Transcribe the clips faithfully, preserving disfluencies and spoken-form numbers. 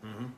Мгм.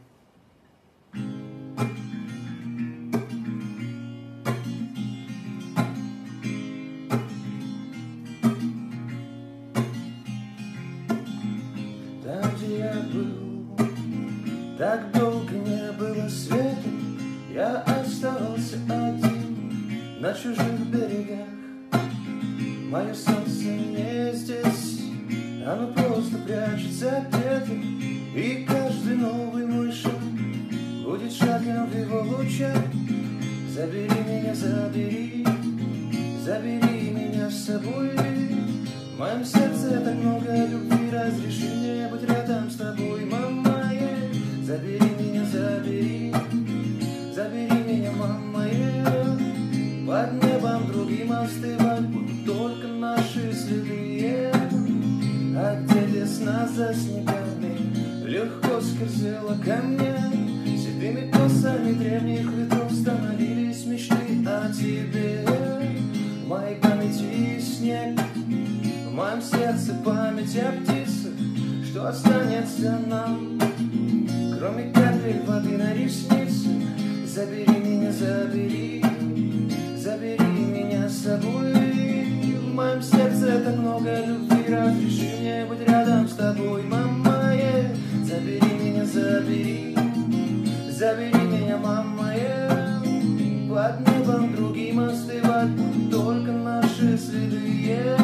Там, где я был, так долго не было света. Я остался один на чужих берегах. Мое солнце не здесь, оно просто прячется где-то. И каждый новый мой шаг будет шагом в его лучах. Забери меня, забери, забери меня с собой. В моем сердце так много любви, разреши мне быть рядом с тобой, мама. Забери меня, забери, забери меня, мама. Под небом другим остывать будут только наши следы. А где весна за снегами легко скользила ко мне, седыми косами древних ветров становились мечты о тебе. В моей памяти снег, в моем сердце память о птицах. Что останется нам, кроме капель воды на ресницах? Забери меня, забери, забери меня с собой. В моем сердце так много любви, разреши мне быть рядом с тобой, мама. Забери меня, забери, забери меня, мама. Под небом другим остывать будут только наши следы.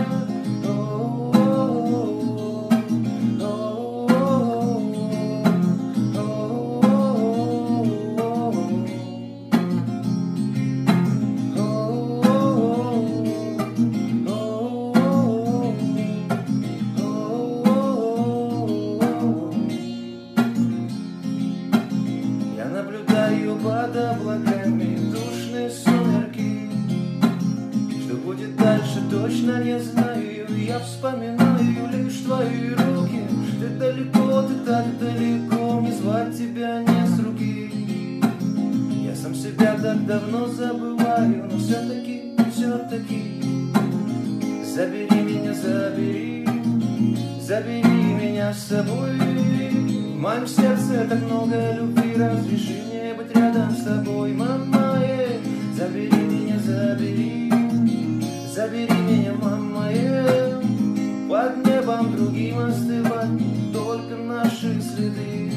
Я наблюдаю под облаками душные сумерки. Что будет дальше, точно не знаю. Я вспоминаю лишь твои руки. Ты далеко, ты так далеко, не звать тебя не с руки. Я сам себя так давно забываю, но все-таки, все-таки забери меня, забери, забери меня с собой. В моем сердце так много любви, разреши мне быть рядом с тобой, мама. Забери меня, забери, забери меня, мама. Под небом другим остывать только наши следы.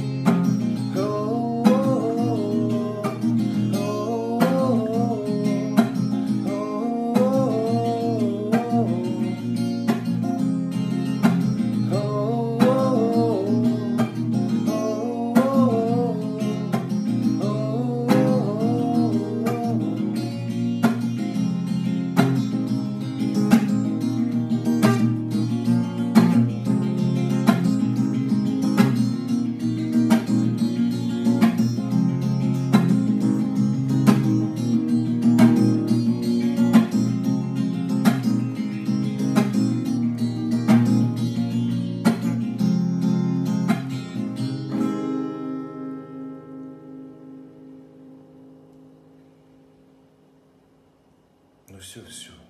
Ну все, все.